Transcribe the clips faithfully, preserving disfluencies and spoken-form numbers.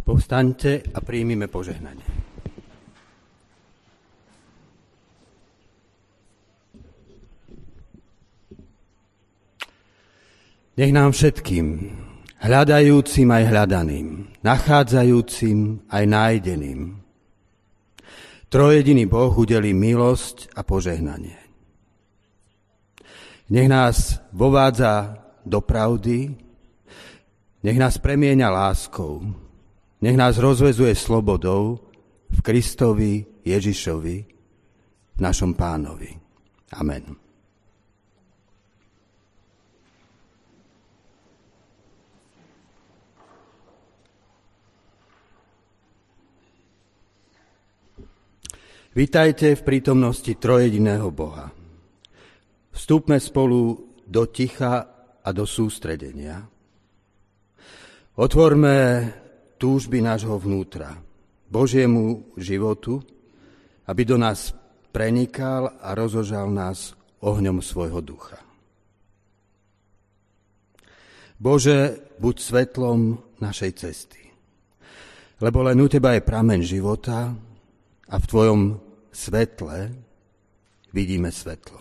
Povstaňte a príjmime požehnanie. Nech nám všetkým, hľadajúcim aj hľadaným, nachádzajúcim aj nájdeným, trojjediný Boh udelí milosť a požehnanie. Nech nás vovádza do pravdy, nech nás premieňa láskou, nech nás rozvezuje slobodou v Kristovi Ježišovi, našom Pánovi. Amen. Vitajte v prítomnosti trojjediného Boha. Vstúpme spolu do ticha a do sústredenia. Otvorme túžby nášho vnútra, Božiemu životu, aby do nás prenikal a rozožal nás ohňom svojho ducha. Bože, buď svetlom našej cesty, lebo len u Teba je prameň života a v Tvojom svetle vidíme svetlo.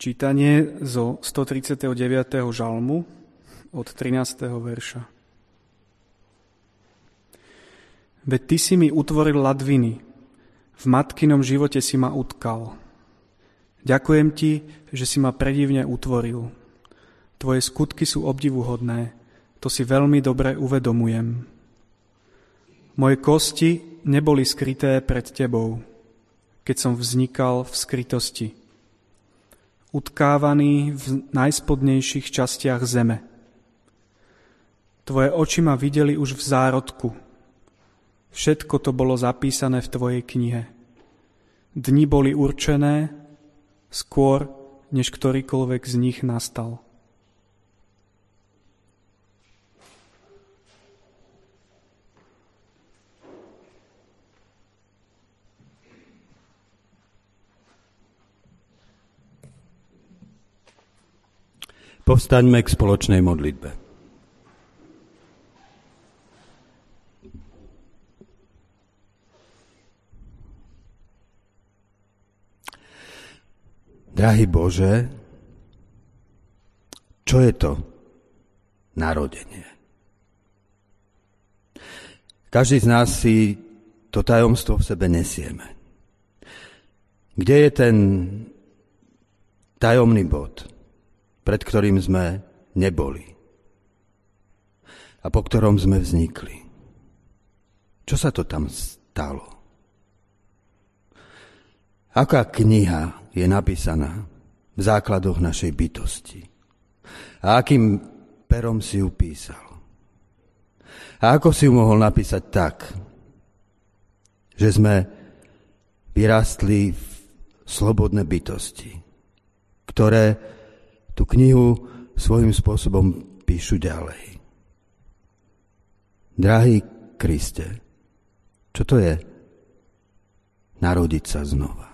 Čítanie zo stotridsiateho deviateho žalmu od trinásteho verša. Veď ty si mi utvoril ladviny, v matkinom živote si ma utkal. Ďakujem ti, že si ma predivne utvoril. Tvoje skutky sú obdivuhodné, to si veľmi dobre uvedomujem. Moje kosti neboli skryté pred tebou, keď som vznikal v skrytosti. Utkávaný v najspodnejších častiach zeme. Tvoje oči ma videli už v zárodku. Všetko to bolo zapísané v tvojej knihe. Dni boli určené skôr, než ktorýkoľvek z nich nastal. Povstaňme k spoločnej modlitbe. Drahý Bože, čo je to narodenie? Každý z nás si to tajomstvo v sebe nesieme. Kde je ten tajomný bod, pred ktorým sme neboli a po ktorom sme vznikli? Čo sa to tam stalo? Aká kniha je napísaná v základoch našej bytosti? A akým perom si ju písal? A ako si ju mohol napísať tak, že sme vyrastli v slobodné bytosti, ktoré tú knihu svojím spôsobom píšu ďalej? Drahý Kriste, čo to je narodiť sa znova?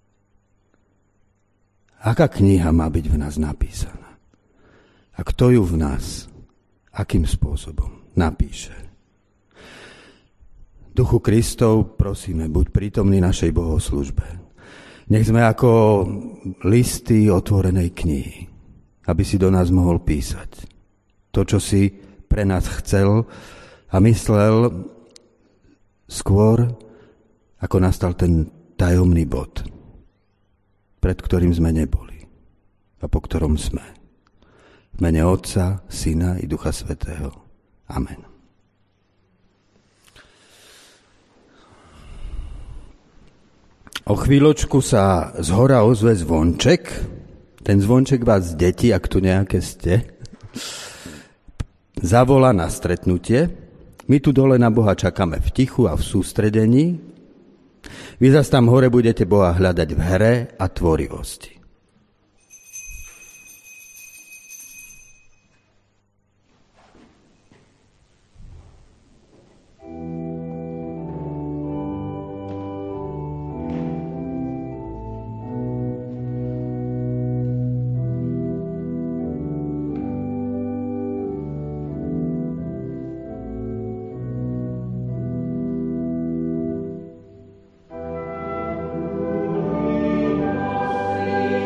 Aká kniha má byť v nás napísaná? A kto ju v nás, akým spôsobom napíše? Duchu Kristov, prosíme, buď prítomný našej bohoslúžbe. Nech sme ako listy otvorenej knihy, aby si do nás mohol písať to, čo si pre nás chcel a myslel skôr, ako nastal ten tajomný bod, pred ktorým sme neboli a po ktorom sme. V mene Otca, Syna i Ducha Svätého. Amen. O chvíľočku sa zhora ozve zvonček. Ten zvonček vás, deti, ak tu nejaké ste, zavolá na stretnutie. My tu dole na Boha čakáme v tichu a v sústredení. Vy zas tam hore budete Boha hľadať v hre a tvorivosti. Amen.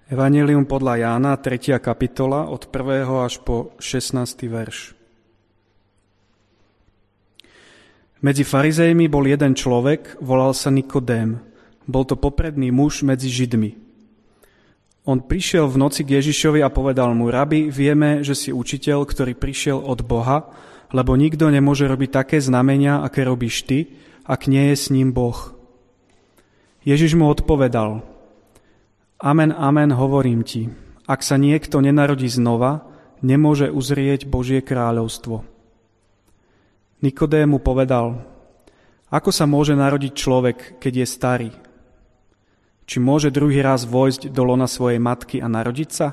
Evanjelium podľa Jána, tretia kapitola, od prvého až po šestnásty verš. Medzi farizejmi bol jeden človek, volal sa Nikodém. Bol to popredný muž medzi Židmi. On prišiel v noci k Ježišovi a povedal mu: Rabi, vieme, že si učiteľ, ktorý prišiel od Boha, lebo nikto nemôže robiť také znamenia, aké robíš ty, ak nie je s ním Boh. Ježiš mu odpovedal: Amen, amen, hovorím ti, ak sa niekto nenarodí znova, nemôže uzrieť Božie kráľovstvo. Nikodém mu povedal: Ako sa môže narodiť človek, keď je starý? Či môže druhý raz vojsť do lona svojej matky a narodiť sa?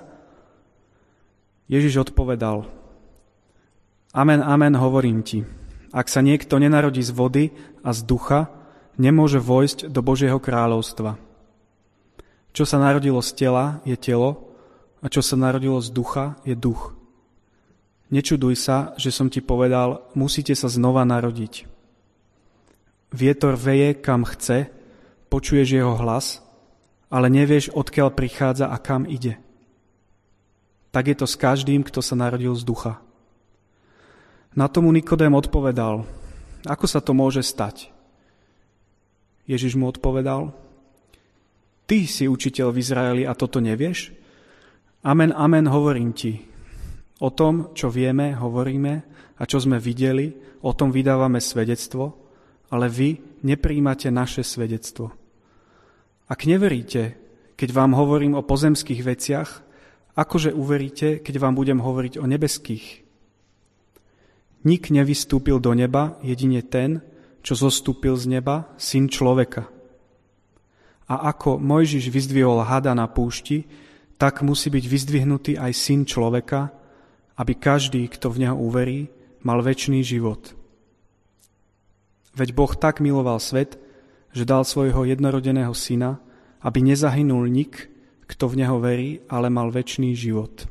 Ježiš odpovedal: Amen, amen, hovorím ti, ak sa niekto nenarodí z vody a z ducha, nemôže vojsť do Božieho kráľovstva. Čo sa narodilo z tela, je telo, a čo sa narodilo z ducha, je duch. Nečuduj sa, že som ti povedal, musíte sa znova narodiť. Vietor veje, kam chce, počuješ jeho hlas, ale nevieš, odkiaľ prichádza a kam ide. Tak je to s každým, kto sa narodil z ducha. Na tomu Nikodém odpovedal: Ako sa to môže stať? Ježiš mu odpovedal: Ty si učiteľ v Izraeli a toto nevieš? Amen, amen, hovorím ti. O tom, čo vieme, hovoríme a čo sme videli, o tom vydávame svedectvo, ale vy neprijímate naše svedectvo. Ak neveríte, keď vám hovorím o pozemských veciach, akože uveríte, keď vám budem hovoriť o nebeských? Nik nevystúpil do neba, jedine ten, čo zostúpil z neba, Syn človeka. A ako Mojžiš vyzdvihol hada na púšti, tak musí byť vyzdvihnutý aj Syn človeka, aby každý, kto v neho uverí, mal večný život. Veď Boh tak miloval svet, že dal svojho jednorodeného syna, aby nezahynul nik, kto v neho verí, ale mal večný život.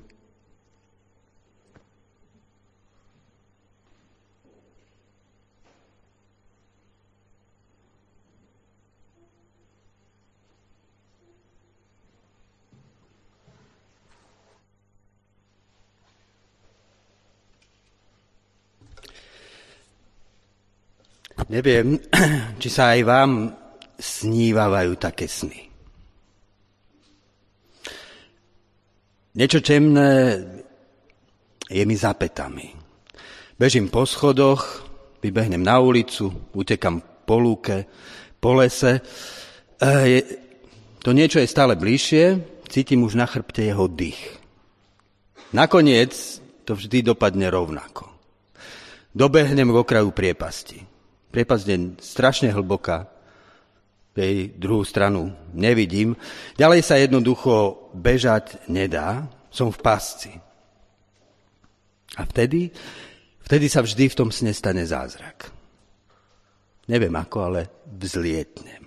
Neviem, či sa aj vám snívajú také sny. Niečo temné je mi za pätami. Bežím po schodoch, vybehnem na ulicu, utekam po lúke, po lese. E, to niečo je stále bližšie, cítim už na chrbte jeho dých. Nakoniec to vždy dopadne rovnako. Dobehnem k okraju priepasti. Priepasť je strašne hlboká, jej druhú stranu nevidím. Ďalej sa jednoducho bežať nedá, som v pasci. A vtedy, vtedy sa vždy v tom sne stane zázrak. Neviem ako, ale vzlietnem.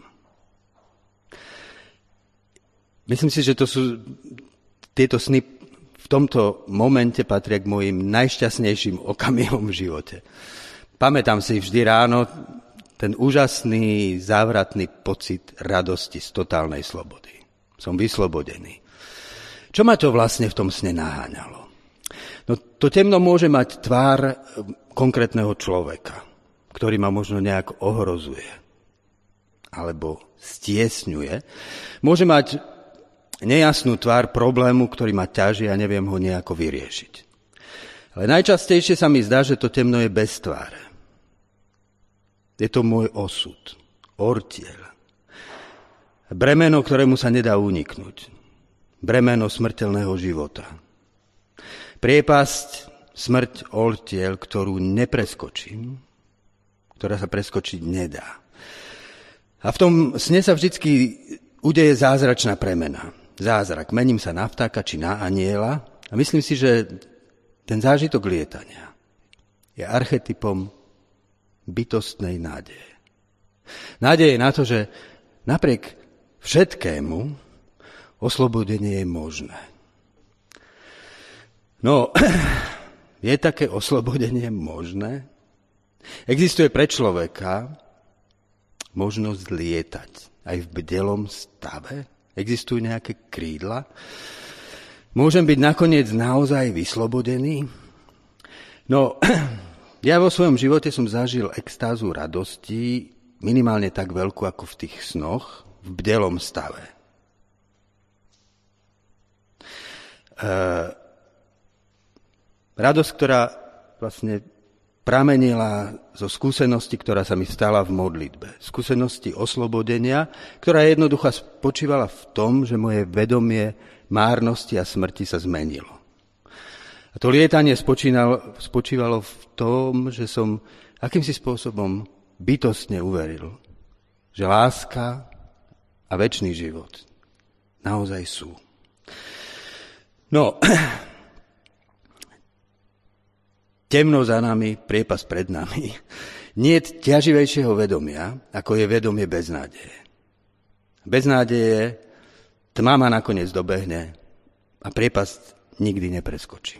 Myslím si, že to sú tieto sny v tomto momente patria k mojim najšťastnejším okamihom v živote. Pamätám si vždy ráno ten úžasný, závratný pocit radosti z totálnej slobody. Som vyslobodený. Čo ma to vlastne v tom sne naháňalo? No to temno môže mať tvár konkrétneho človeka, ktorý ma možno nejak ohrozuje alebo stiesňuje. Môže mať nejasnú tvár problému, ktorý ma ťaží a neviem ho nejako vyriešiť. Ale najčastejšie sa mi zdá, že to temno je bez tváre. Je to môj osud, ortiel. Bremeno, ktorému sa nedá uniknúť. Bremeno smrteľného života. Priepasť, smrť, ortiel, ktorú nepreskočím, ktorá sa preskočiť nedá. A v tom sne sa vždycky udeje zázračná premena. Zázrak. Mením sa na vtáka či na anjela a myslím si, že ten zážitok lietania je archetypom bytostnej nádeje. Nádeje na to, že napriek všetkému oslobodenie je možné. No, je také oslobodenie možné? Existuje pre človeka možnosť lietať aj v bdelom stave? Existujú nejaké krídla? Môžem byť nakoniec naozaj vyslobodený? No, ja vo svojom živote som zažil extázu radosti, minimálne tak veľkú ako v tých snoch, v bdelom stave. E, radosť, ktorá vlastne pramenila zo skúsenosti, ktorá sa mi stala v modlitbe. Skúsenosti oslobodenia, ktorá jednoducho spočívala v tom, že moje vedomie márnosti a smrti sa zmenilo. A to lietanie spočínalo, spočívalo v tom, že som akýmsi spôsobom bytostne uveril, že láska a večný život naozaj sú. No, temno za nami, priepas pred nami. Niet ťaživejšieho vedomia, ako je vedomie beznádeje. Beznádeje, tma ma nakoniec dobehne a priepasť nikdy nepreskočím.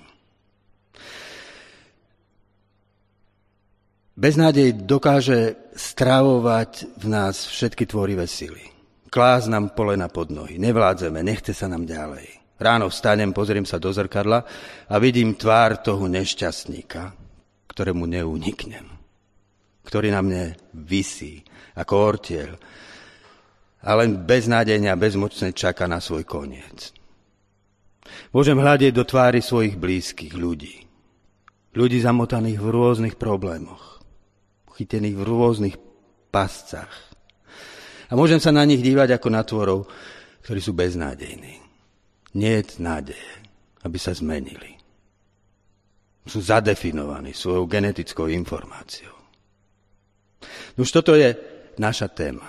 Beznádej dokáže stravovať v nás všetky tvorivé sily. Klásť nám polena pod nohy, nevládzeme, nechce sa nám ďalej. Ráno vstanem, pozriem sa do zrkadla a vidím tvár toho nešťastníka, ktorému neuniknem, ktorý na mne visí ako ortiel a len beznádejne a bezmocne čaká na svoj koniec. Môžem hľadiť do tvári svojich blízkych ľudí, ľudí zamotaných v rôznych problémoch, chytených v rôznych pascách. A môžem sa na nich dívať ako na tvorov, ktorí sú beznádejní. Niet nádeje, aby sa zmenili. Sú zadefinovaní svojou genetickou informáciou. Už toto je naša téma.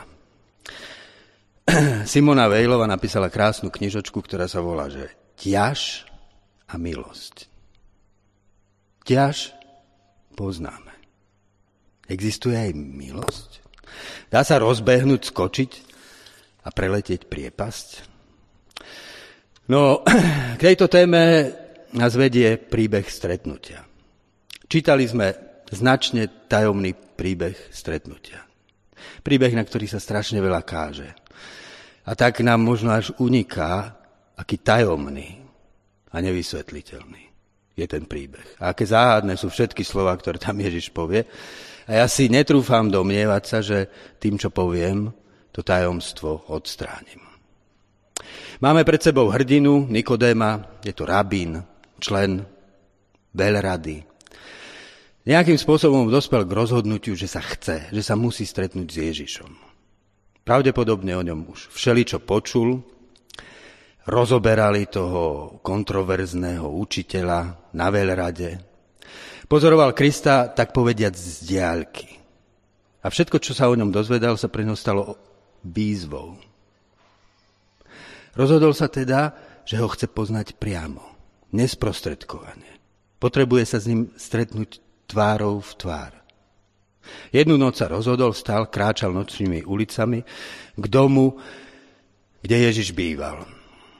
Simona Vejlova napísala krásnu knižočku, ktorá sa volá, že Ťaž a milosť. Ťaž poznáme. Existuje aj milosť? Dá sa rozbehnúť, skočiť a preletieť priepasť? No, k tejto téme nás vedie príbeh stretnutia. Čítali sme značne tajomný príbeh stretnutia. Príbeh, na ktorý sa strašne veľa káže. A tak nám možno až uniká, aký tajomný a nevysvetliteľný je ten príbeh. A aké záhadné sú všetky slová, ktoré tam Ježiš povie. A ja si netrúfam domnievať sa, že tým, čo poviem, to tajomstvo odstránim. Máme pred sebou hrdinu Nikodéma, je to rabín, člen veľrady. Nejakým spôsobom dospel k rozhodnutiu, že sa chce, že sa musí stretnúť s Ježišom. Pravdepodobne o ňom už všeličo počul, rozoberali toho kontroverzného učiteľa na veľrade, pozoroval Krista, tak povediať, z diaľky. A všetko, čo sa o ňom dozvedal, sa pre ňo stalo výzvou. Rozhodol sa teda, že ho chce poznať priamo, nesprostredkovane. Potrebuje sa s ním stretnúť tvárou v tvár. Jednu noc sa rozhodol, vstal, kráčal nočnými ulicami k domu, kde Ježiš býval.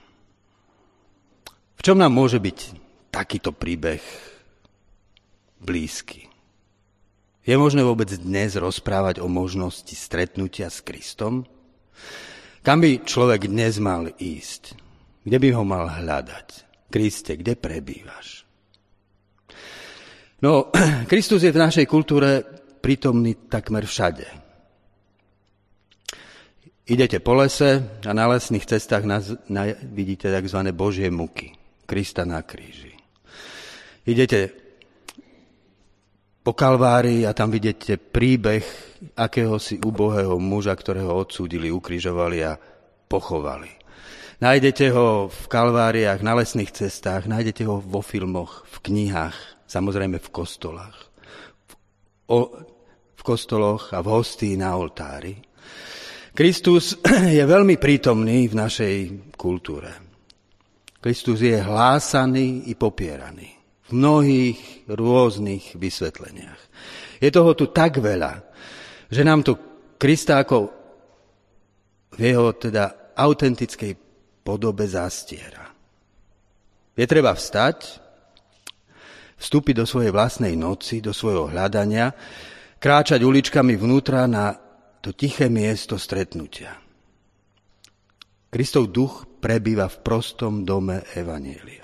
V čom nám môže byť takýto príbeh blízky? Je možné vôbec dnes rozprávať o možnosti stretnutia s Kristom? Kam by človek dnes mal ísť? Kde by ho mal hľadať? Kriste, kde prebývaš? No, Kristus je v našej kultúre prítomný takmer všade. Idete po lese a na lesných cestách naz, na, vidíte tzv. Božie muky. Krista na kríži. Idete po Kalvárii a tam vidíte príbeh akéhosi ubohého muža, ktorého odsúdili, ukrižovali a pochovali. Nájdete ho v Kalváriách, na lesných cestách, nájdete ho vo filmoch, v knihách, samozrejme v kostolách. V, o, v kostoloch a v hostii na oltári. Kristus je veľmi prítomný v našej kultúre. Kristus je hlásaný i popieraný v mnohých rôznych vysvetleniach. Je toho tu tak veľa, že nám to Krista ako v jeho teda autentickej podobe zastiera. Je treba vstať, vstúpiť do svojej vlastnej noci, do svojho hľadania, kráčať uličkami vnútra na to tiché miesto stretnutia. Kristov duch prebýva v prostom dome evanjelia.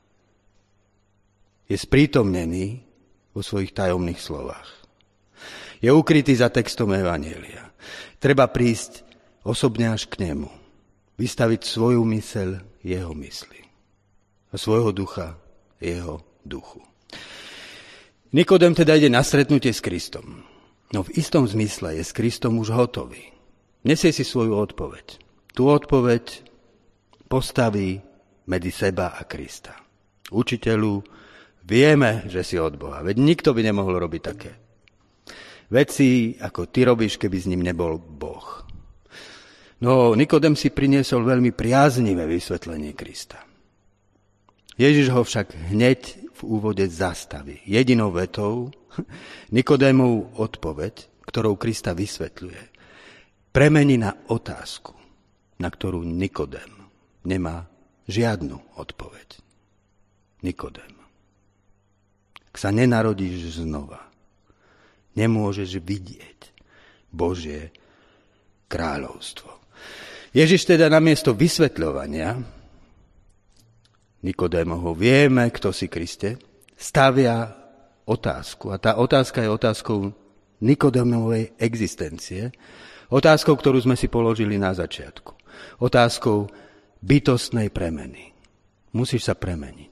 Je sprítomnený vo svojich tajomných slovách. Je ukrytý za textom evanjelia. Treba prísť osobne až k nemu. Vystaviť svoju myseľ jeho mysli. A svojho ducha jeho duchu. Nikodém teda ide na stretnutie s Kristom. No v istom zmysle je s Kristom už hotový. Nesie si svoju odpoveď. Tú odpoveď postaví medzi seba a Krista. Učiteľu, vieme, že si od Boha. Veď nikto by nemohol robiť také veci, ako ty robíš, keby s ním nebol Boh. No Nikodém si priniesol veľmi priaznivé vysvetlenie Krista. Ježiš ho však hneď v úvode zastaví. Jedinou vetou Nikodémovú odpoveď, ktorou Krista vysvetľuje, premení na otázku, na ktorú Nikodém nemá žiadnu odpoveď. Nikodém, ak sa nenarodíš znova, nemôžeš vidieť Božie kráľovstvo. Ježiš teda namiesto vysvetľovania Nikodémovho, vieme, kto si Kriste, stavia otázku. A tá otázka je otázkou Nikodémovej existencie, otázkou, ktorú sme si položili na začiatku. Otázkou bytostnej premeny. Musíš sa premeniť.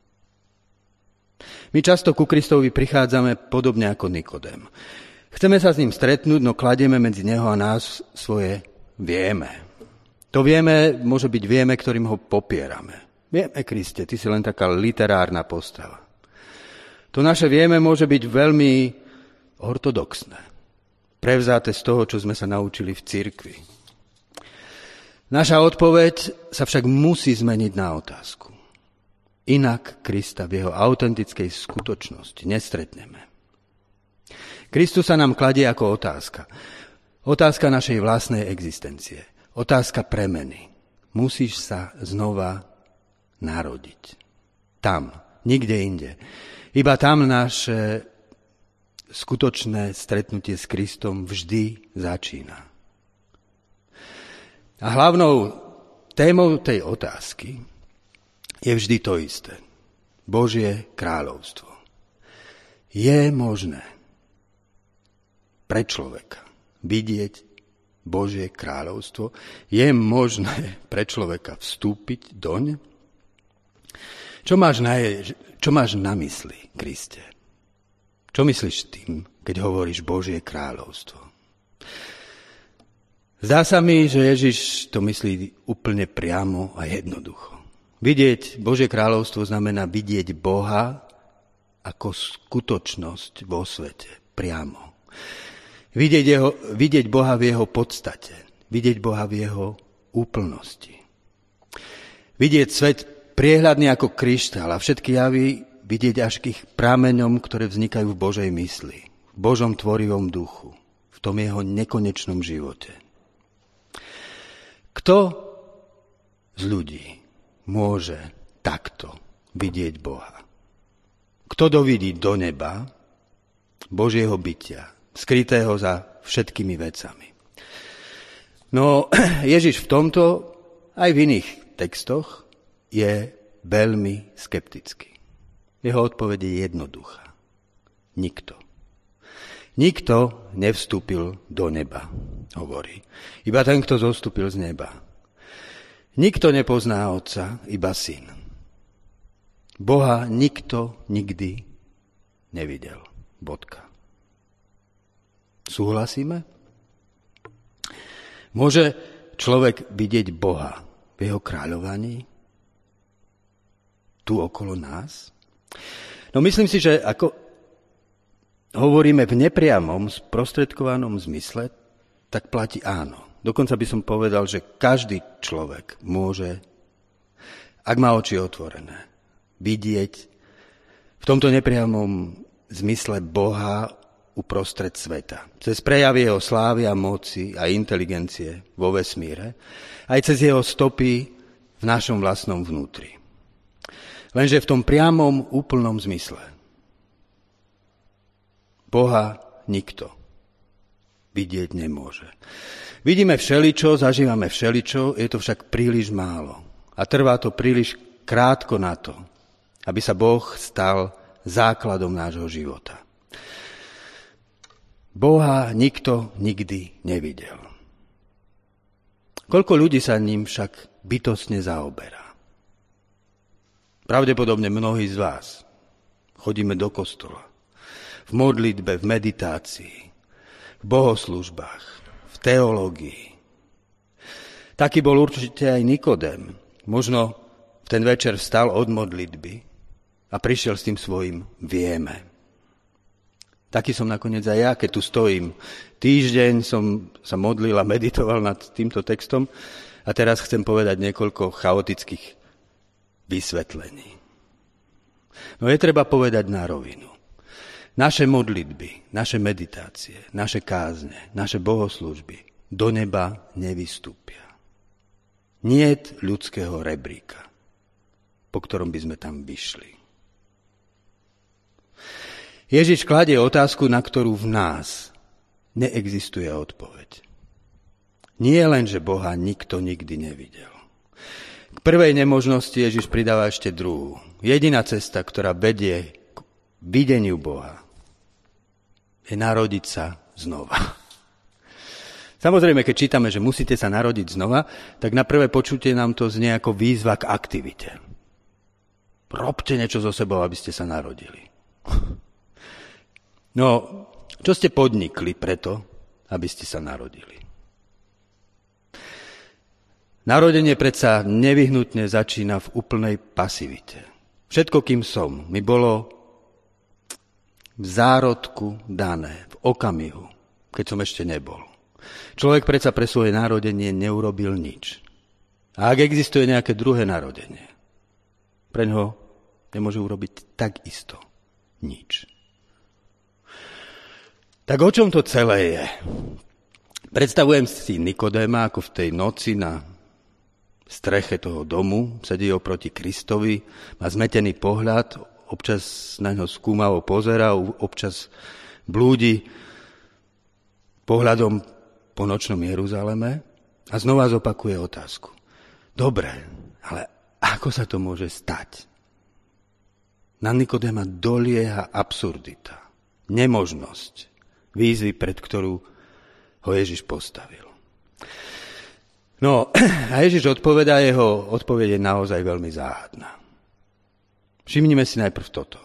My často ku Kristovi prichádzame podobne ako Nikodém. Chceme sa s ním stretnúť, no kladieme medzi neho a nás svoje vieme. To vieme môže byť vieme, ktorým ho popierame. Vieme, Kriste, ty si len taká literárna postava. To naše vieme môže byť veľmi ortodoxné. Prevzáte z toho, čo sme sa naučili v cirkvi. Naša odpoveď sa však musí zmeniť na otázku. Inak Krista v jeho autentickej skutočnosti nestretneme. Kristus sa nám kladie ako otázka. Otázka našej vlastnej existencie. Otázka premeny. Musíš sa znova narodiť. Tam, nikde inde. Iba tam naše skutočné stretnutie s Kristom vždy začína. A hlavnou témou tej otázky je vždy to isté. Božie kráľovstvo. Je možné pre človeka vidieť Božie kráľovstvo? Je možné pre človeka vstúpiť doň? Čo máš na, čo máš na mysli, Kriste? Čo myslíš tým, keď hovoríš Božie kráľovstvo? Zdá sa mi, že Ježiš to myslí úplne priamo a jednoducho. Vidieť Božie kráľovstvo znamená vidieť Boha ako skutočnosť vo svete, priamo. Vidieť, jeho, vidieť Boha v jeho podstate, vidieť Boha v jeho úplnosti. Vidieť svet priehľadný ako kryštál a všetky javy vidieť až k ich prameňom, ktoré vznikajú v Božej mysli, v Božom tvorivom duchu, v tom jeho nekonečnom živote. Kto z ľudí môže takto vidieť Boha? Kto dovidí do neba Božieho bytia, skrytého za všetkými vecami? No, Ježiš v tomto, aj v iných textoch, je veľmi skeptický. Jeho odpoveď je jednoduchá. Nikto. Nikto nevstúpil do neba, hovorí. Iba ten, kto zostúpil z neba. Nikto nepozná Otca, iba Syn. Boha nikto nikdy nevidel. Bodka. Súhlasíme? Môže človek vidieť Boha v jeho kráľovaní? Tu okolo nás? No myslím si, že ako hovoríme v nepriamom, sprostredkovanom zmysle, tak platí áno. Dokonca by som povedal, že každý človek môže, ak má oči otvorené, vidieť v tomto nepriamom zmysle Boha uprostred sveta. Cez prejavy jeho slávy a moci a inteligencie vo vesmíre, aj cez jeho stopy v našom vlastnom vnútri. Lenže v tom priamom, úplnom zmysle Boha nikto vidieť nemôže. Vidíme všeličo, zažívame všeličo, je to však príliš málo. A trvá to príliš krátko na to, aby sa Boh stal základom nášho života. Boha nikto nikdy nevidel. Koľko ľudí sa ním však bytostne zaoberá? Pravdepodobne mnohí z vás chodíme do kostola, v modlitbe, v meditácii, v bohoslúžbách, v teológii. Taký bol určite aj Nikodém. Možno v ten večer vstal od modlitby a prišiel s tým svojím vieme. Taký som nakoniec aj ja, keď tu stojím. Týždeň som sa modlil a meditoval nad týmto textom a teraz chcem povedať niekoľko chaotických vysvetlení. No je treba povedať na rovinu. Naše modlitby, naše meditácie, naše kázne, naše bohoslúžby do neba nevystúpia. Niet ľudského rebríka, po ktorom by sme tam vyšli. Ježiš kladie otázku, na ktorú v nás neexistuje odpoveď. Nie len, že Boha nikto nikdy nevidel. K prvej nemožnosti Ježiš pridáva ešte druhú. Jediná cesta, ktorá vedie k videniu Boha, je narodiť sa znova. Samozrejme, keď čítame, že musíte sa narodiť znova, tak na prvé počutie nám to znie ako výzva k aktivite. Robte niečo so sebou, aby ste sa narodili. No, čo ste podnikli preto, aby ste sa narodili? Narodenie predsa nevyhnutne začína v úplnej pasivite. Všetko, kým som, mi bolo v zárodku dané, v okamihu, keď som ešte nebol. Človek predsa pre svoje narodenie neurobil nič. A ak existuje nejaké druhé narodenie, pre ňoho nemôže urobiť takisto nič. Tak o čom to celé je? Predstavujem si Nikodéma, ako v tej noci na streche toho domu sedí oproti Kristovi, má zmetený pohľad, občas na ňo skúmavo pozerá, občas blúdi pohľadom po nočnom Jeruzaleme a znova zopakuje otázku. Dobre, ale ako sa to môže stať? Na Nikodéma dolieha absurdita, nemožnosť, výzvy, pred ktorú ho Ježiš postavil. No, a Ježiš odpovedá, jeho odpoveď je naozaj veľmi záhadná. Všimnime si najprv toto.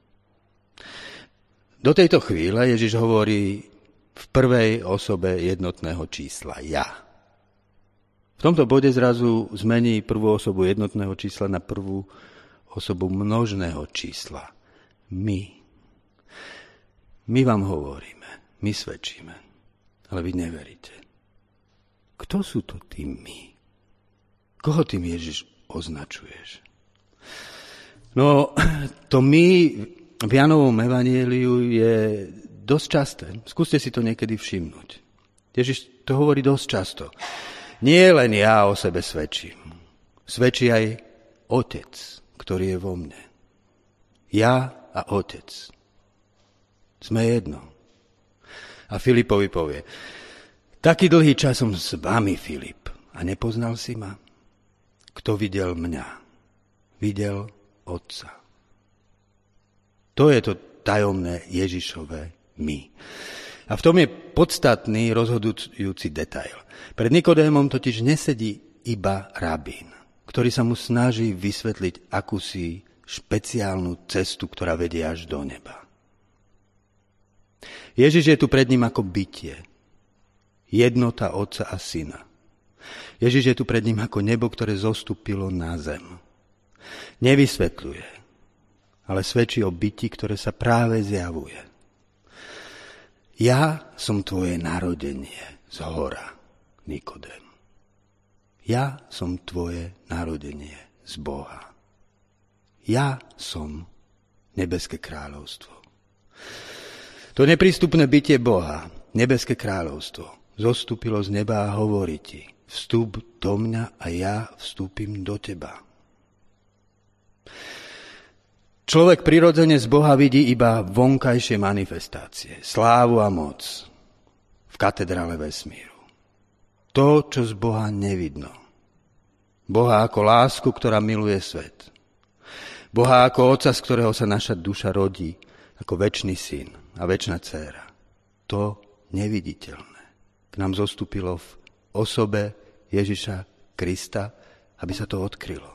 Do tejto chvíle Ježiš hovorí v prvej osobe jednotného čísla ja. V tomto bode zrazu zmení prvú osobu jednotného čísla na prvú osobu množného čísla. My. My vám hovoríme, my svedčíme, ale vy neveríte. Kto sú to tí my? Koho tým Ježiš označuješ? No, to my v Jánovom evanjeliu je dosť časté. Skúste si to niekedy všimnúť. Ježiš to hovorí dosť často. Nie len ja o sebe svedčím. Svedčí aj Otec, ktorý je vo mne. Ja a Otec. Sme jedno. A Filipovi povie, taký dlhý čas som s vami, Filip, a nepoznal si ma? Kto videl mňa? Videl Otca. To je to tajomné Ježišové my. A v tom je podstatný rozhodujúci detail. Pred Nikodémom totiž nesedí iba rabín, ktorý sa mu snaží vysvetliť akúsi špeciálnu cestu, ktorá vedie až do neba. Ježiš je tu pred ním ako bytie. Jednota Otca a Syna. Ježiš je tu pred ním ako nebo, ktoré zostúpilo na zem. Nevysvetľuje, ale svedčí o byti, ktoré sa práve zjavuje. Ja som tvoje narodenie z hora, Nikodém. Ja som tvoje narodenie z Boha. Ja som nebeské kráľovstvo. To neprístupné bytie Boha, nebeské kráľovstvo, zostúpilo z neba a hovorí ti, vstúp do mňa a ja vstúpim do teba. Človek prirodzene z Boha vidí iba vonkajšie manifestácie, slávu a moc v katedrále vesmíru. To, čo z Boha nevidno. Boha ako lásku, ktorá miluje svet. Boha ako Otca, z ktorého sa naša duša rodí, ako večný syn a večná dcéra. To neviditeľné k nám zostúpilo v osobe Ježiša Krista, aby sa to odkrylo.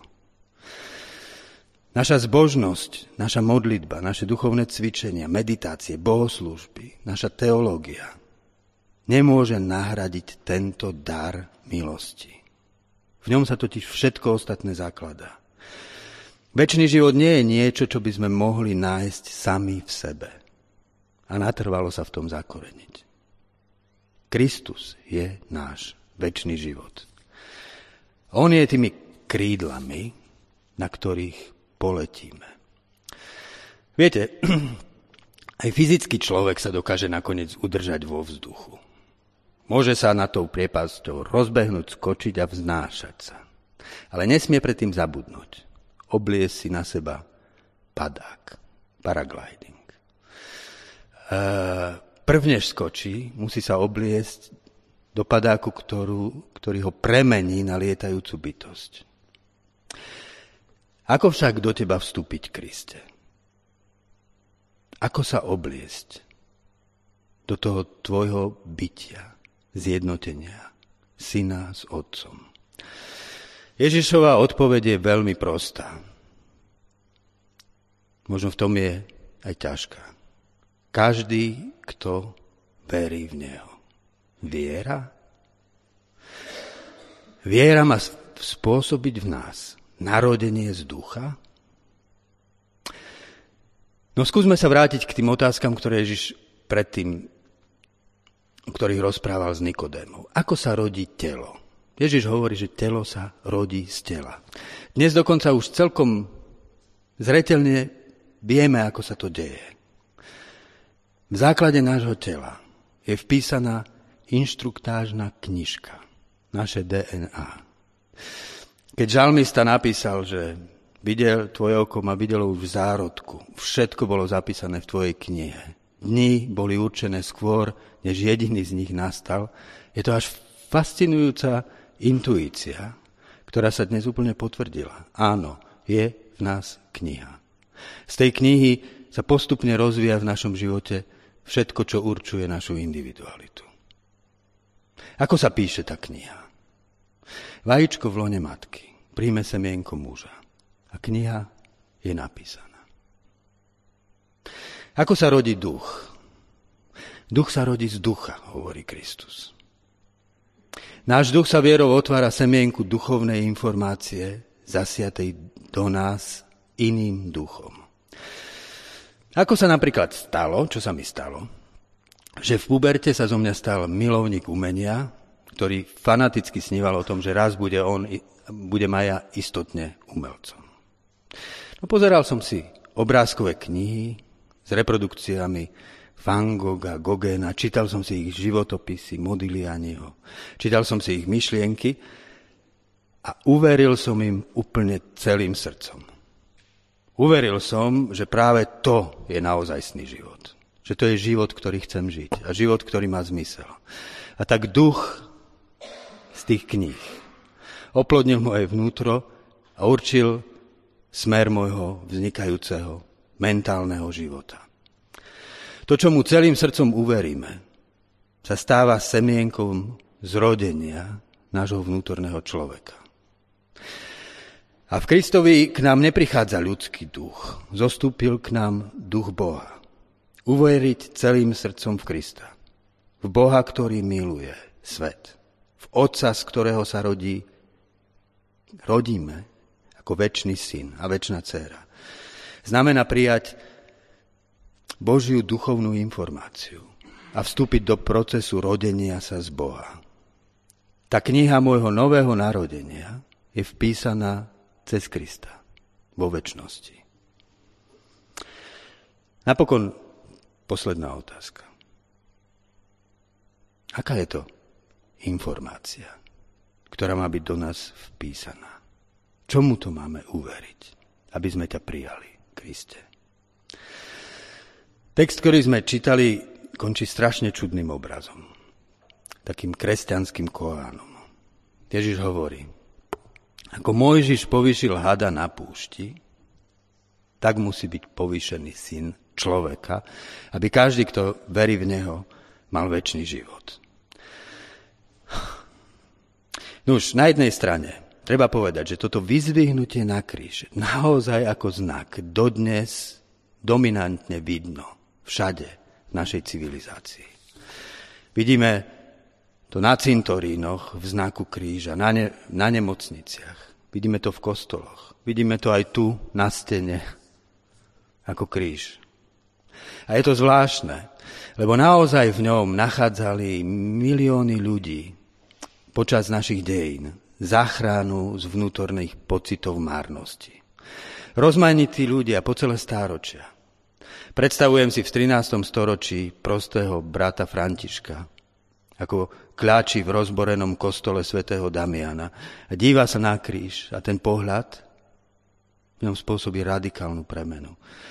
Naša zbožnosť, naša modlitba, naše duchovné cvičenia, meditácie, bohoslúžby, naša teológia nemôže nahradiť tento dar milosti. V ňom sa totiž všetko ostatné zakladá. Večný život nie je niečo, čo by sme mohli nájsť sami v sebe a natrvalo sa v tom zakoreniť. Kristus je náš večný život. On je tými krídlami, na ktorých poletíme. Viete, aj fyzický človek sa dokáže nakoniec udržať vo vzduchu. Môže sa na tou priepasťou rozbehnúť, skočiť a vznášať sa. Ale nesmie predtým zabudnúť. Obliesť si na seba padák, paragliding. Prvnež skočí, musí sa obliesť do padáku, ktorú, ktorý ho premení na lietajúcu bytosť. Ako však do teba vstúpiť, Kriste? Ako sa obliesť do toho tvojho bytia, zjednotenia syna s otcom? Ježišova odpoveď je veľmi prostá. Možno v tom je aj ťažká. Každý, kto verí v neho. Viera? Viera má spôsobiť v nás narodenie z ducha? No skúsme sa vrátiť k tým otázkam, ktoré Ježiš predtým, ktorých rozprával s Nikodémom. Ako sa rodí telo? Ježiš hovorí, že telo sa rodí z tela. Dnes dokonca už celkom zreteľne vieme, ako sa to deje. V základe nášho tela je vpísaná inštruktážna knižka, naše dé en á. Keď žalmista napísal, že videl, tvoje oko ma videlo už v zárodku, všetko bolo zapísané v tvojej knihe. Dni boli určené skôr, než jediný z nich nastal. Je to až fascinujúca intuícia, ktorá sa dnes úplne potvrdila. Áno, je v nás kniha. Z tej knihy sa postupne rozvíja v našom živote všetko, čo určuje našu individualitu. Ako sa píše tá kniha? Vajíčko v lone matky príjme semienko muža a kniha je napísaná. Ako sa rodí duch? Duch sa rodí z ducha, hovorí Kristus. Náš duch sa vierou otvára semienku duchovnej informácie zasiatej do nás iným duchom. Ako sa napríklad stalo, čo sa mi stalo, že v puberte sa zo mňa stal milovník umenia, ktorý fanaticky sníval o tom, že raz bude on, bude Maja istotne umelcom. No, pozeral som si obrázkové knihy s reprodukciami Van Gogha, Gogena, čítal som si ich životopisy, Modiglianiho, čítal som si ich myšlienky a uveril som im úplne celým srdcom. Uveril som, že práve to je naozajstný život. Že to je život, ktorý chcem žiť a život, ktorý má zmysel. A tak duch z tých kníh oplodnil moje vnútro a určil smer môjho vznikajúceho mentálneho života. To, čo mu celým srdcom uveríme, sa stáva semienkom zrodenia nášho vnútorného človeka. A v Kristovi k nám neprichádza ľudský duch, zostúpil k nám duch Boha. Uveriť celým srdcom v Krista. V Boha, ktorý miluje svet. V Otca, z ktorého sa rodí, rodíme ako večný syn a večná dcéra. Znamená prijať Božiu duchovnú informáciu a vstúpiť do procesu rodenia sa z Boha. Tá kniha môjho nového narodenia je vpísaná cez Krista vo večnosti. Napokon posledná otázka. Aká je to informácia, ktorá má byť do nás vpísaná? Čomu to máme uveriť, aby sme ťa prijali, Kriste? Text, ktorý sme čítali, končí strašne čudným obrazom. takým kresťanským koánom. Ježiš hovorí, ako Mojžiš povýšil hada na púšti, tak musí byť povýšený syn človeka, aby každý, kto verí v neho, mal večný život. Nuž, na jednej strane treba povedať, že toto vyzdvihnutie na kríž naozaj ako znak dodnes dominantne vidno všade v našej civilizácii. Vidíme to na cintorínoch v znaku kríža, na, ne, na nemocniciach. Vidíme to v kostoloch. Vidíme to aj tu na stene ako kríž. A je to zvláštne, lebo naozaj v ňom nachádzali milióny ľudí počas našich dejín záchranu z vnútorných pocitov márnosti. Rozmanití ľudia po celé stáročia. Predstavujem si v trinástom storočí prostého brata Františka, ako kľačí v rozborenom kostole svätého Damiana a díva sa na kríž a ten pohľad v ňom spôsobí radikálnu premenu.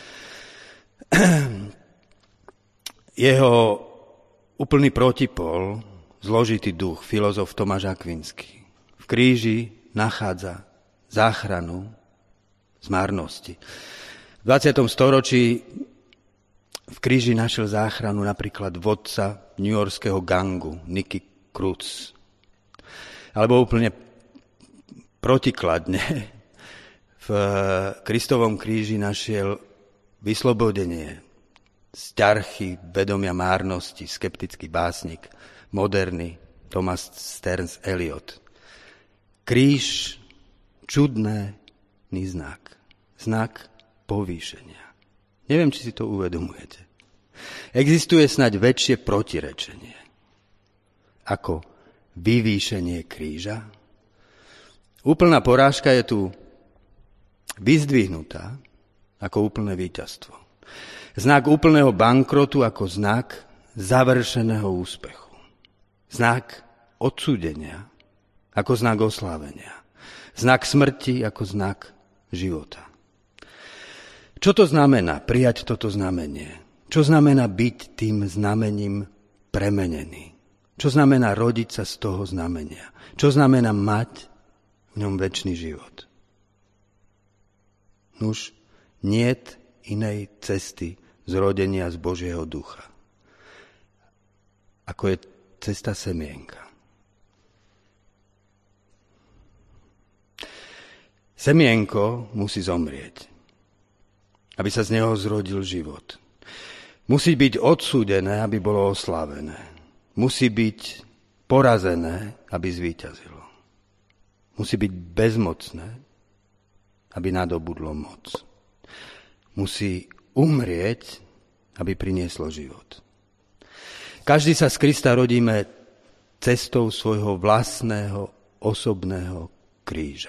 Jeho úplný protipol, zložitý duch, filozof Tomáš Akvinský, v kríži nachádza záchranu z márnosti. V dvadsiatom storočí v kríži našiel záchranu napríklad vodca newyorského gangu Nicky Cruz. Alebo úplne protikladne v Kristovom kríži našiel vyslobodenie z ťarchy vedomia márnosti skeptický básnik, moderný Thomas Stearns Eliot. Kríž, čudný znak, znak povýšenia. Neviem, či si to uvedomujete. Existuje snáď väčšie protirečenie ako vyvýšenie kríža. Úplná porážka je tu vyzdvihnutá ako úplné víťazstvo. Znak úplného bankrotu ako znak završeného úspechu. Znak odsúdenia ako znak oslávenia. Znak smrti ako znak života. Čo to znamená prijať toto znamenie? Čo znamená byť tým znamením premenený? Čo znamená rodiť sa z toho znamenia? Čo znamená mať v ňom večný život? Nuž, niet inej cesty zrodenia z Božieho ducha, ako je cesta semienka. Semienko musí zomrieť, aby sa z neho zrodil život. Musí byť odsúdené, aby bolo oslávené. Musí byť porazené, aby zvíťazilo. Musí byť bezmocné, aby nadobudlo moc. Musí umrieť, aby prinieslo život. Každý sa z Krista rodíme cestou svojho vlastného osobného kríža.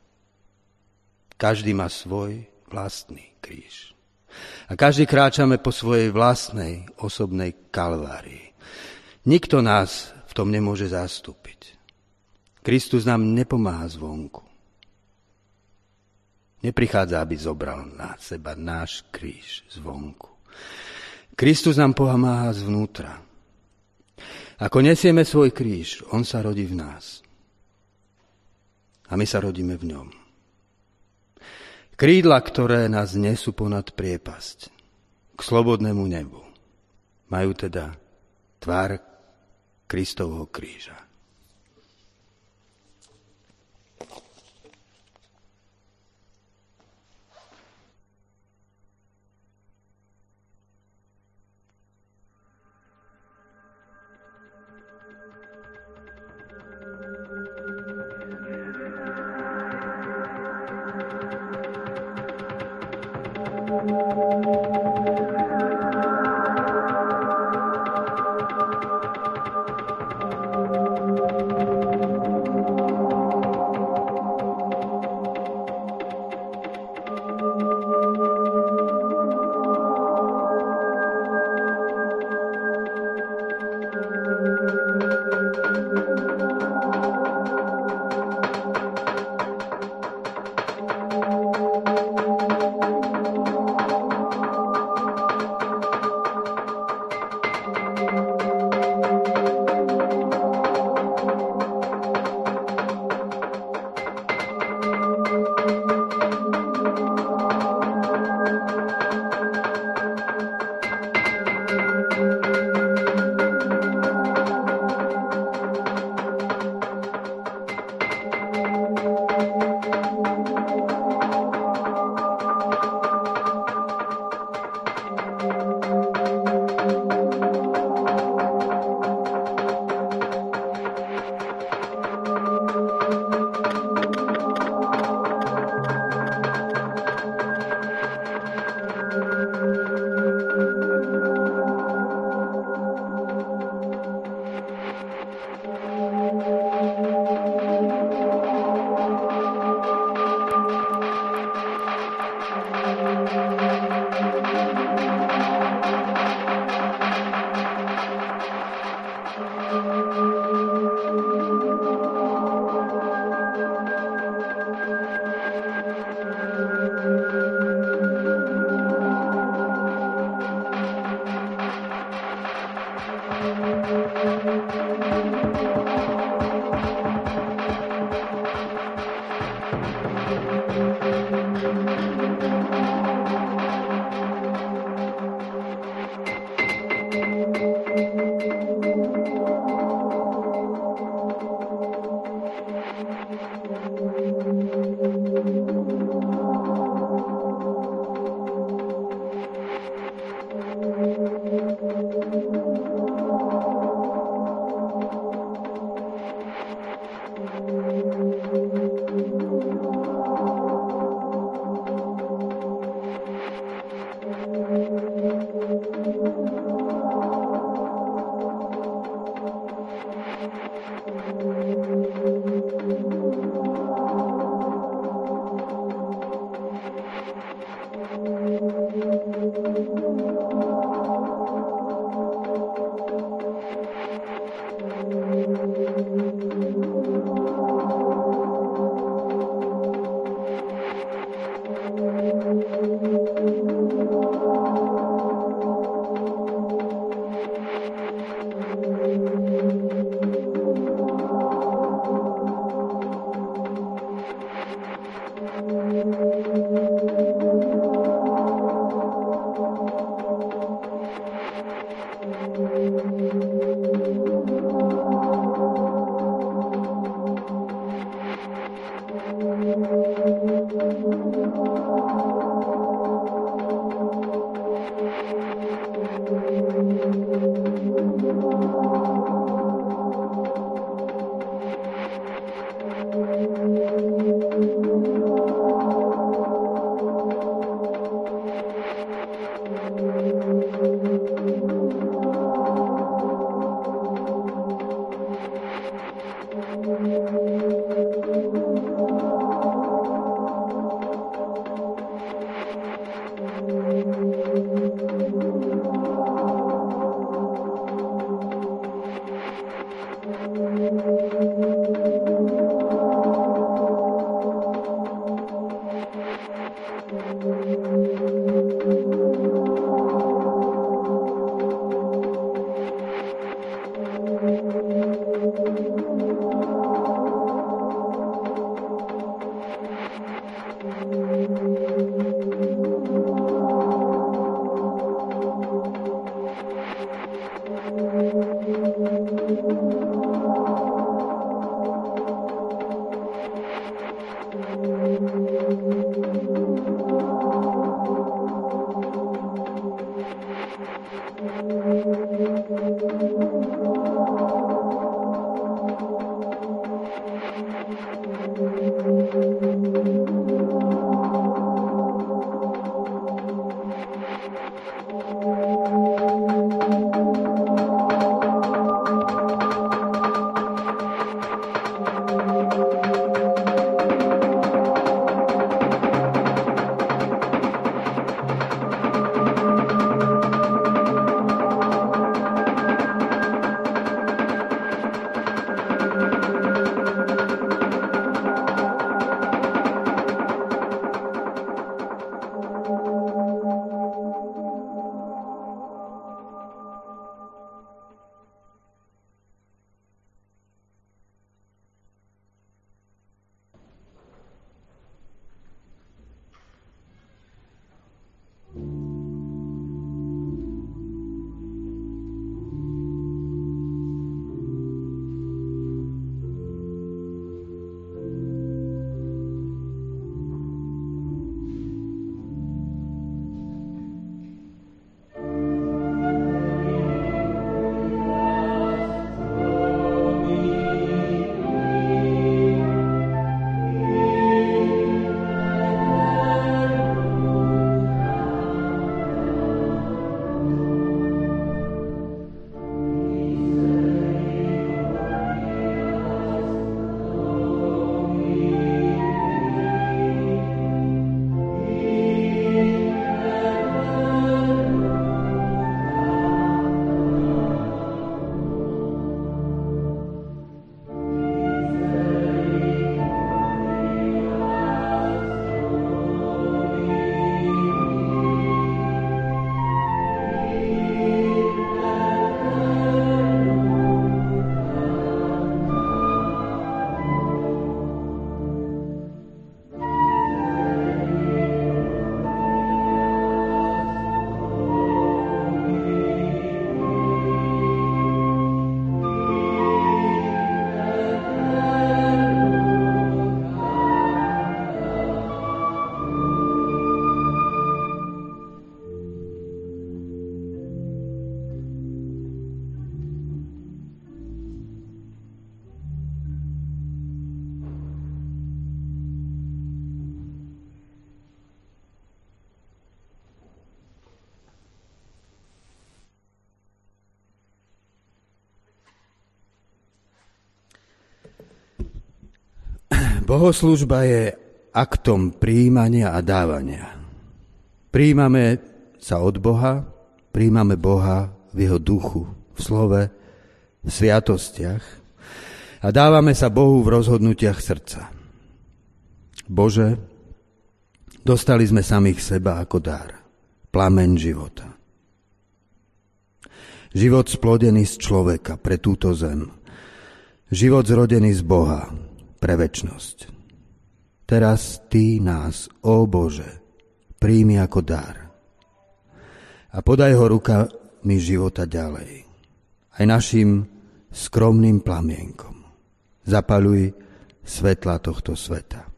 Každý má svoj vlastný kríž. A každý kráčame po svojej vlastnej osobnej kalvárii. Nikto nás v tom nemôže zastúpiť. Kristus nám nepomáha zvonku. Neprichádza, aby zobral na seba náš kríž zvonku. Kristus nám pomáha zvnútra. Ako nesieme svoj kríž, on sa rodí v nás. A my sa rodíme v ňom. Krídla, ktoré nás nesú ponad priepasť k slobodnému nebu, majú teda tvár Kristovho kríža. Thank you. Thank you. Bohoslužba je aktom prijímania a dávania. Prijímame sa od Boha, prijímame Boha v jeho duchu, v slove, v sviatostiach a dávame sa Bohu v rozhodnutiach srdca. Bože, dostali sme samých seba ako dar, plameň života. Život splodený z človeka pre túto zem. Život zrodený z Boha pre večnosť. Teraz Ty nás, ó Bože, príjmi ako dar. A podaj ho rukami života ďalej. Aj našim skromným plamienkom. Zapaľuj svetla tohto sveta.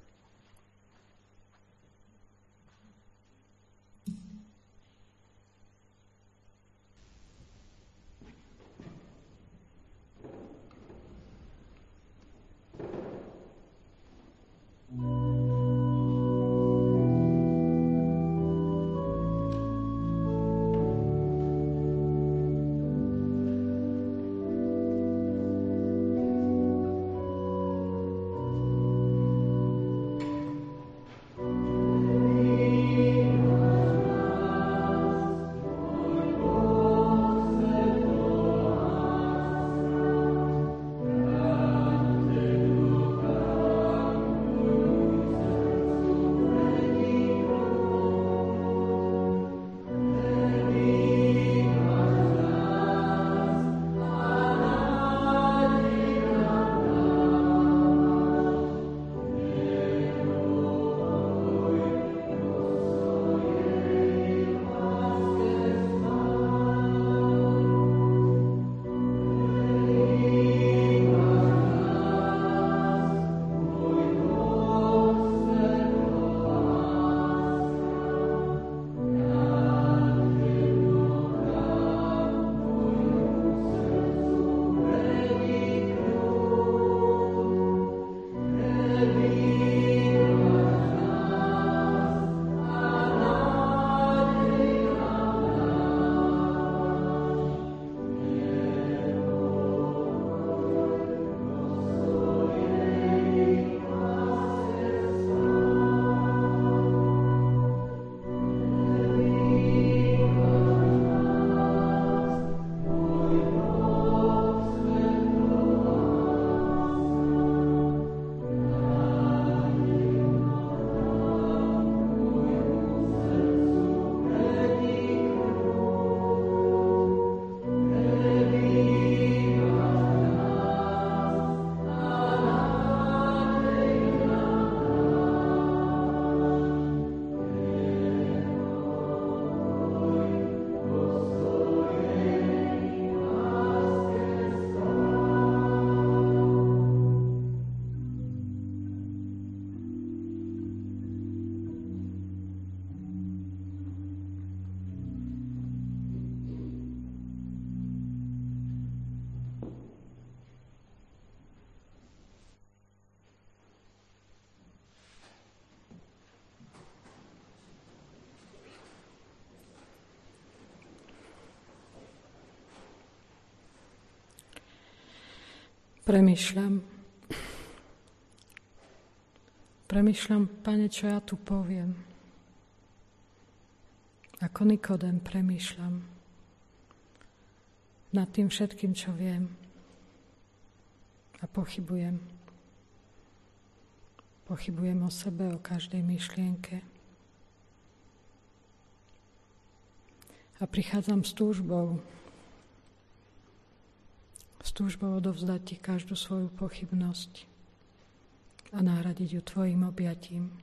Premýšľam. Premýšľam, Pane, čo ja tu poviem. Ako Nikodém premýšľam nad tým všetkým, čo viem. A pochybujem. Pochybujem o sebe, o každej myšlienke. A prichádzam s túžbou, s túžbou odovzdať Ti každú svoju pochybnosť a nahradiť ju Tvojim objatím.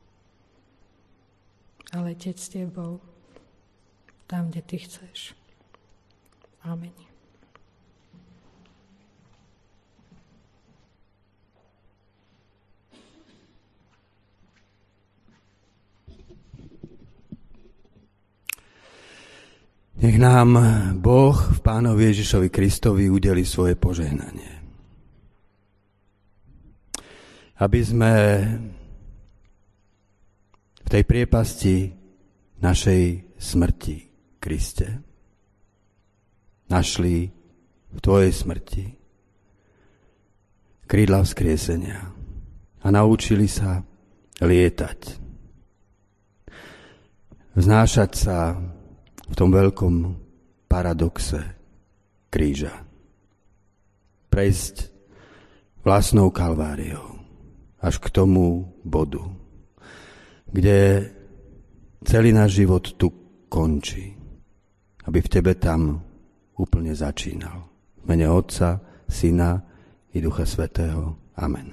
A letieť s Tebou tam, kde Ty chceš. Amen. Nech nám Boh v Pánovi Ježišovi Kristovi udeli svoje požehnanie. Aby sme v tej priepasti našej smrti, Kriste, našli v Tvojej smrti krídla vzkriesenia a naučili sa lietať. Vznášať sa v tom veľkom paradoxe kríža. Prejsť vlastnou kalváriou až k tomu bodu, kde celý náš život tu končí, aby v tebe tam úplne začínal. V mene Otca, Syna i Ducha Svätého. Amen.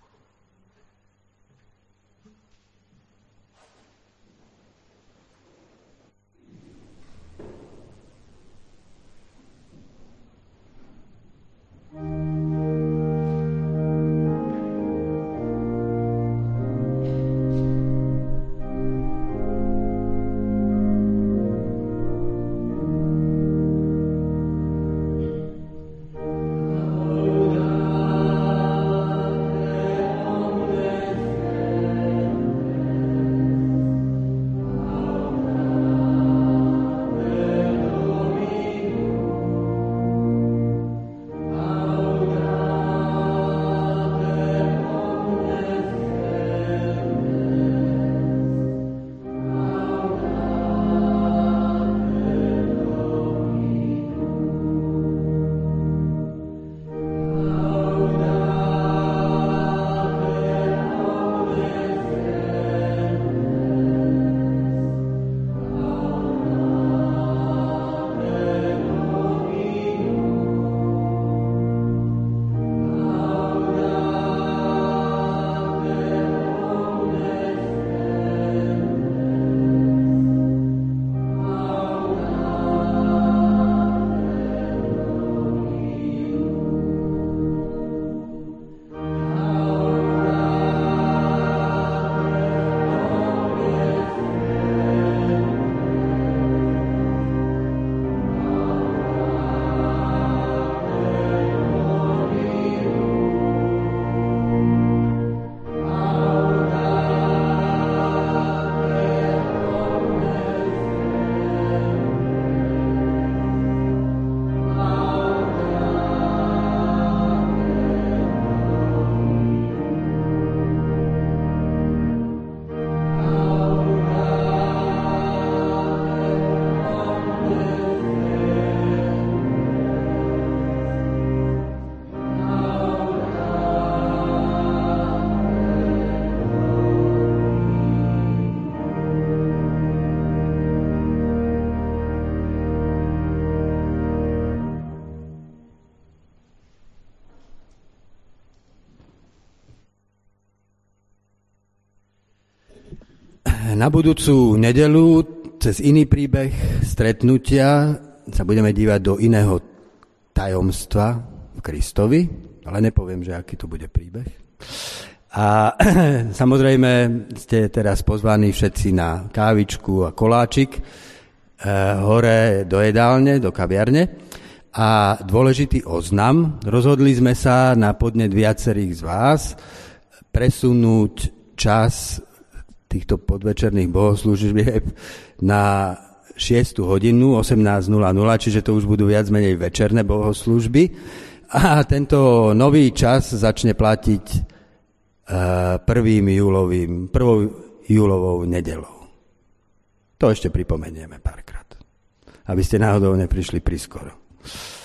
Na budúcu nedeľu cez iný príbeh stretnutia sa budeme dívať do iného tajomstva v Kristovi, ale nepoviem, že aký to bude príbeh. A samozrejme ste teraz pozvaní všetci na kávičku a koláčik e, hore do jedálne, do kaviarne. A dôležitý oznam, rozhodli sme sa na podnet viacerých z vás presunúť čas týchto podvečerných bohoslúžieb na šiestu hodinu, osemnásť nula nula, čiže to už budú viac menej večerné bohoslúžby. A tento nový čas začne platiť prvým júlovým, prvou júlovou nedeľou. To ešte pripomenieme párkrát, aby ste náhodou neprišli priskoro.